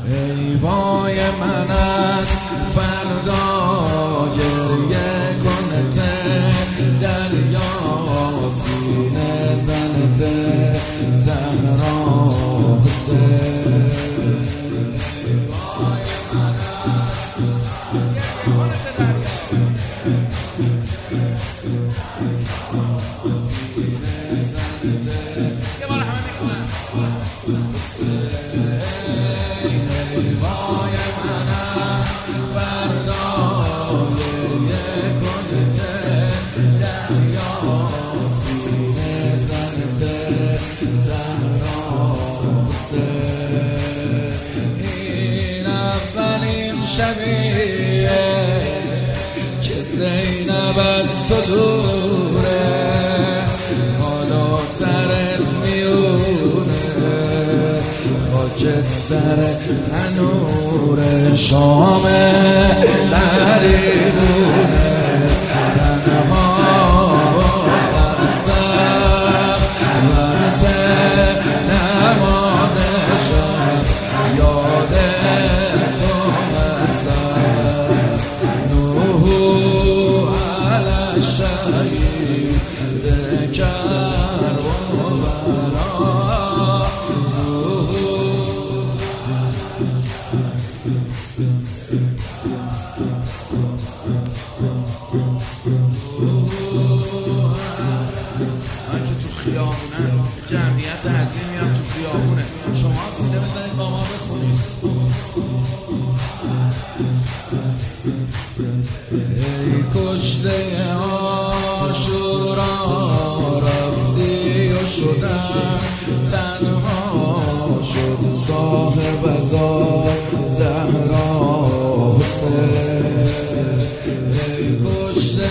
ای وای من از فردا گریه کنته دریا سینه زنته زهرا حسین. ای وای من از یه بار همه میخونن ای وای من از فردا گریه کنته دریا سینه زنته زهرا حسین. این اولین شبیه که زینب از تو دوره، حالا سرت میونه خاکستر تنور شام غریبونه، تنها خرسم وقت نماز شب یاد تو هستم. نوح علی الشهید کربلا، من که تو خیابونه جمعیت عظیمی هم تو خیابونه، شما هم سیده بزنید با ما بخونید. ای کشته عاشورا رفتی و شدم تنها، شد صاحب ازار زهرا حسین. ای کشته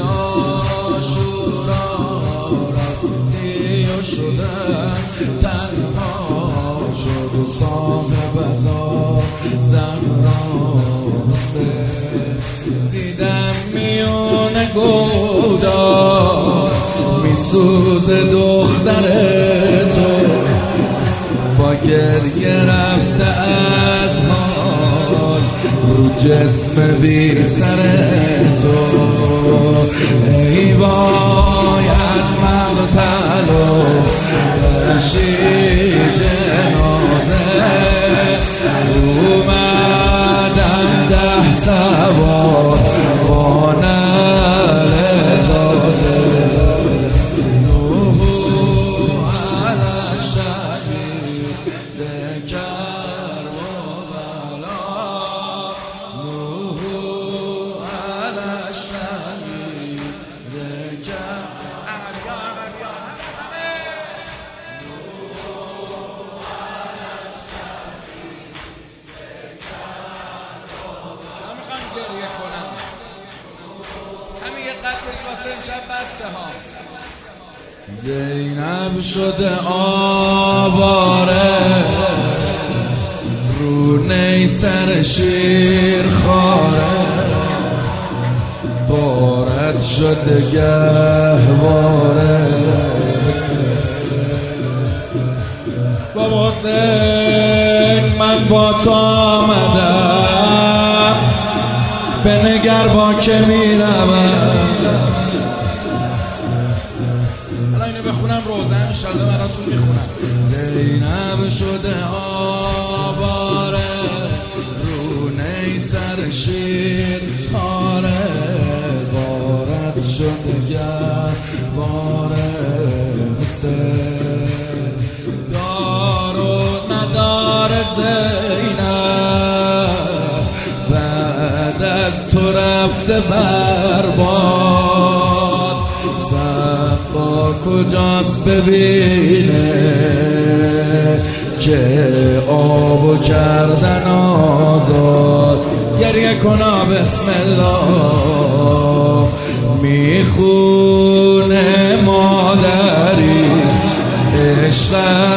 عاشورا رفتی و شدم تنها، شد صاحب ازار زهرا حسین. دیدم میون گودار میسوز دختر تو، با گریه رفته از حال رو جسم بی سر تو. ای وای از مقتل و تشییع جنازه، اومدم 10 سوار با نعل تازه. نوح علی الشهید کربلا، نوح علی الشهید گریه کنم. همین یه قدرش واسه امشب بسته ها. زینب شده آواره رو نیسر شیر خاره، بارد شده گهواره. بابا حسین من با تو آمدم، بنگر با که میروم. حالا اینو بخونم روزه انشالله براتون میخونم. زینب شده آواره رو نیسر شیر خاره، بارد شده گهواره حسین. دار و ندار زینب بعد از تو رفته برباد، سبا کجاست ببینه که آبو کردن آزاد. گریه کنا بسم الله میخونه مادری عشق